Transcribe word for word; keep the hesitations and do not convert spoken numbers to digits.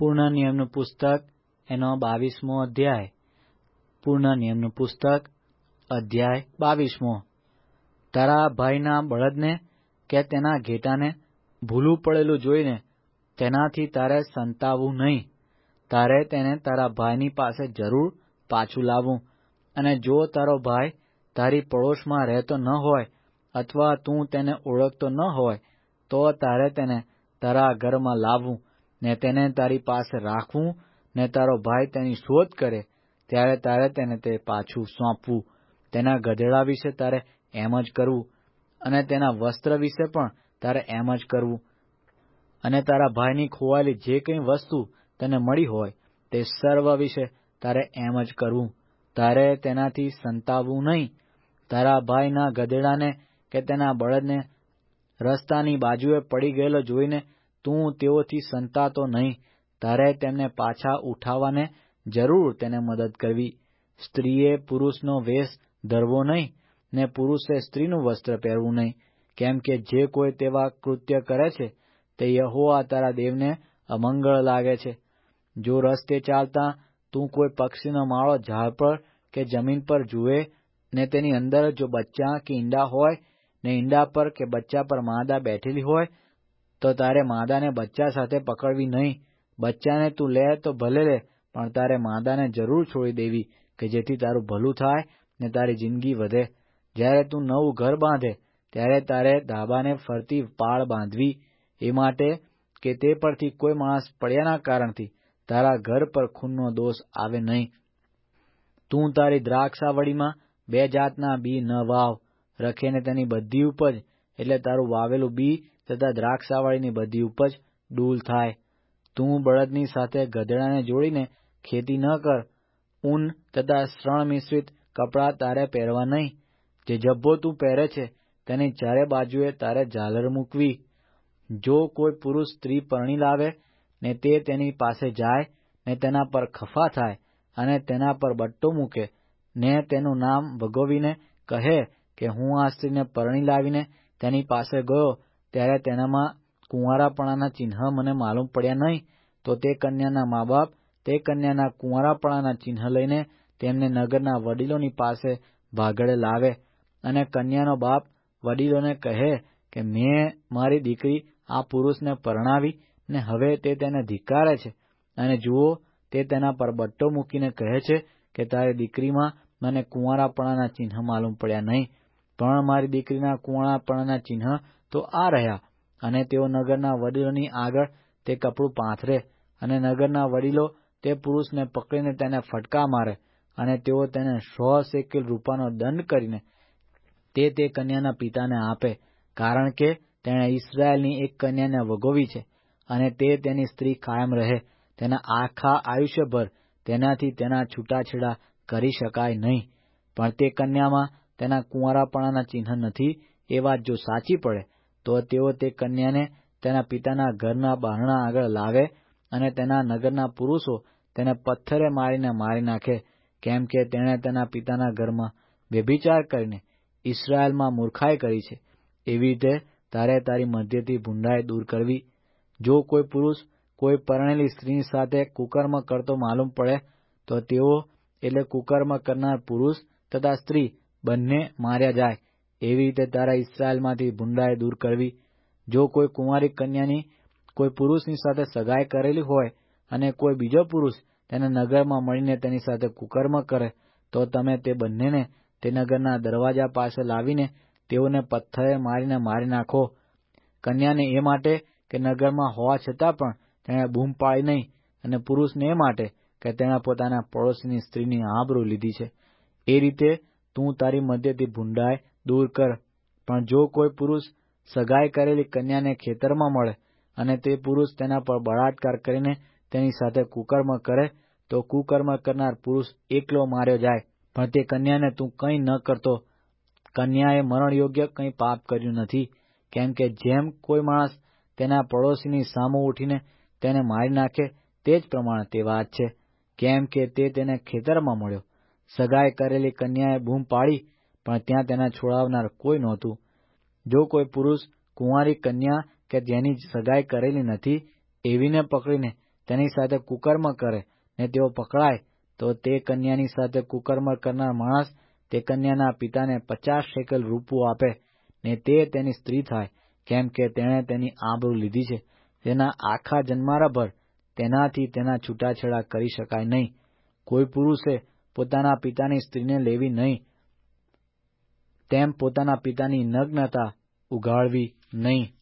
પૂર્ણ નિયમનું પુસ્તક એનો બાવીસમો અધ્યાય. પૂર્ણ નિયમનું પુસ્તક અધ્યાય બાવીસમો. તારા ભાઈના બળદને કે તેના ઘેટાને ભૂલું પડેલું જોઈને તેનાથી તારે સંતાવવું નહીં. તારે તેને તારા ભાઈની પાસે જરૂર પાછું લાવવું. અને જો તારો ભાઈ તારી પડોશમાં રહેતો ન હોય અથવા તું તેને ઓળખતો ન હોય તો તારે તેને તારા ઘરમાં લાવવું ને તેને તારી પાસે રાખવું. ને તારો ભાઈ તેની શોધ કરે ત્યારે તારે તેને તે પાછું સોંપવું. તેના ગધેડા વિશે તારે એમ જ કરવું અને તેના વસ્ત્ર વિશે પણ તારે એમ જ કરવું. અને તારા ભાઈની ખોવાયેલી જે કંઈ વસ્તુ તને મળી હોય તે સર્વ વિશે તારે એમ જ કરવું. તારે તેનાથી સંતાવવું નહીં. તારા ભાઈના ગધેડાને કે તેના બળદને રસ્તાની બાજુએ પડી ગયેલો જોઈને તું તેઓથી સંતાતો નહીં. તારે તેમને પાછા ઉઠાવવાને જરૂર તેને મદદ કરવી. સ્ત્રીએ પુરુષનો વેશ ધરવો નહીં ને પુરુષે સ્ત્રીનું વસ્ત્ર પહેરવું નહીં, કેમ કે જે કોઈ તેવા કૃત્ય કરે છે તે યહોવા તારા દેવને અમંગળ લાગે છે. જો રસ્તે ચાલતા તું કોઈ પક્ષીનો માળો ઝાડ પર કે જમીન પર જુએ ને તેની અંદર જો બચ્ચા કે ઈંડા હોય ને ઈંડા પર કે બચ્ચા પર માદા બેઠેલી હોય તો તારે માદાને બચ્ચા સાથે પકડવી નહીં. બચ્ચાને તું લે તો ભલે લે, પણ તારે માદાને જરૂર છોડી દેવી કે જેથી તારું ભલું થાય ને તારી જિંદગી વધે. જ્યારે તું નવું ઘર બાંધે ત્યારે તારે ધાબાને ફરતી પાળ બાંધવી, એ માટે કે તે પરથી કોઈ માણસ પડ્યાના કારણથી તારા ઘર પર ખૂનનો દોષ આવે નહીં. તું તારી દ્રાક્ષાવળીમાં બે જાતના બી ન વાવ. રખેને તેની બધી ઉપજ એટલે તારું વાવેલું બી તથા દ્રાક્ષાવળીની બધી ઉપજ ડૂલ થાય. તું બળદની સાથે ગધેડાને જોડીને ખેતી ન કર. ઊન તથા શ્રણ મિશ્રિત કપડાં તારે પહેરવા નહીં. જે જબ્બો તું પહેરે છે તેની ચારે બાજુએ તારે ઝાલર મૂકવી. જો કોઈ પુરુષ સ્ત્રી પરણી લાવે ને તે તેની પાસે જાય ને તેના પર ખફા થાય અને તેના પર બટ્ટો મૂકે ને તેનું નામ વગોવીને કહે કે હું આ સ્ત્રીને પરણી લાવીને તેની પાસે ગયો ત્યારે તેનામાં કુંવારાપણાના ચિહ્ન મને માલુમ પડ્યા નહીં, તો તે કન્યાના મા બાપ તે કન્યાના કુંવારાપણાના ચિહ્ન લઈને તેમને નગરના વડીલોની પાસે ભાગડે લાવે. અને કન્યાનો બાપ વડીલોને કહે કે મેં મારી દીકરી આ પુરુષને પરણાવી ને હવે તે તેને ધિક્કારે છે. અને જુઓ, તે તેના પર બટ્ટો મૂકીને કહે છે કે તારી દીકરીમાં મને કુંવારાપણાના ચિહ્ન માલુમ પડ્યા નહીં, પણ મારી દીકરીના કુંવારાપણાના ચિહ્ન તો આ રહ્યા. અને તેઓ નગરના વડીલોની આગળ તે કપડું પાથરે અને નગરના વડીલો તે પુરુષને પકડીને તેને ફટકા મારે અને તેઓ તેને સો શેકેલ રૂપાનો દંડ કરીને તે તે કન્યાના પિતાને આપે, કારણ કે તેણે ઇસ્રાયેલની એક કન્યાને વગોવી છે અને તે તેની સ્ત્રી કાયમ રહે. તેના આખા આયુષ્યભર તેનાથી તેના છૂટાછેડા કરી શકાય નહીં. પણ તે કન્યામાં તેના કુંવારાપણાના ચિહ્ન નથી એ વાત જો સાચી પડે તો તેઓ તે કન્યાને તેના પિતાના ઘરના બારણા આગળ લાવે અને તેના નગરના પુરુષો તેને પથ્થરે મારીને મારી નાખે, કેમ કે તેણે તેના પિતાના ઘરમાં વ્યભિચાર કરીને ઇસ્રાયેલમાં મૂર્ખાઈ કરી છે. એવી રીતે તારે તારી મધ્યથી ભૂંડાઈ દૂર કરવી. જો કોઈ પુરુષ કોઈ પરણેલી સ્ત્રી સાથે કુકર્મ કરતો માલુમ પડે તો તેઓ એટલે કુકર્મ કરનાર પુરુષ તથા સ્ત્રી બંને માર્યા જાય. એવી રીતે તારા ઇસ્રાયેલમાંથી ભૂંડાઈ દૂર કરવી. જો કોઈ કુંવારી કન્યાની કોઈ પુરુષની સાથે સગાઈ કરેલી હોય અને કોઈ બીજો પુરુષ તેને નગરમાં મળીને તેની સાથે કુકર્મ કરે તો તમે તે બંનેને તે નગરના દરવાજા પાસે લાવીને તેઓને પથ્થરે મારીને મારી નાખો. કન્યાને એ માટે કે નગરમાં હોવા છતાં પણ તેણે બૂમ પાડી નહીં, અને પુરુષને એ માટે કે તેણે પોતાના પડોશીની સ્ત્રીની આબરૂ લીધી છે. એ રીતે તું તારી મધ્યથી ભૂંડાઈ દૂર કર. પણ જો કોઈ પુરુષ સગાઈ કરેલી કન્યાને ખેતરમાં મળે અને તે પુરુષ તેના પર બળાત્કાર કરીને તેની સાથે કુકર્મ કરે તો કુકર્મ કરનાર પુરુષ એકલો માર્યો જાય. પણ તે કન્યાને તું કંઈ ન કરતો. કન્યાએ મરણ યોગ્ય કંઈ પાપ કર્યું નથી, કેમ કે જેમ કોઈ માણસ તેના પડોશીની સામું ઉઠીને તેને મારી નાખે તે જ પ્રમાણે તે વાત છે, કેમ કે તે તેને ખેતરમાં મળ્યો. સગાઈ કરેલી કન્યાએ બૂમ પાડી, પણ ત્યાં તેના છોડાવનાર કોઈ નહોતું. જો કોઈ પુરુષ કુંવારી કન્યા કે જેની સગાઈ કરેલી નથી એવીને પકડીને તેની સાથે કુકર્મ કરે ને તેઓ પકડાય, તો તે કન્યાની સાથે કુકર્મ કરનાર માણસ તે કન્યાના પિતાને પચાસ શેકલ રૂપું આપે, ને તે તેની સ્ત્રી થાય, કેમ કે તેણે તેની આબરૂ લીધી છે. તેના આખા જન્મારાભર તેનાથી તેના છૂટાછેડા કરી શકાય નહીં. કોઈ પુરુષે પોતાના પિતાની સ્ત્રીને લેવી નહીં, તેમ પોતાના પિતાની નગ્નતા ઉઘાડવી નહીં.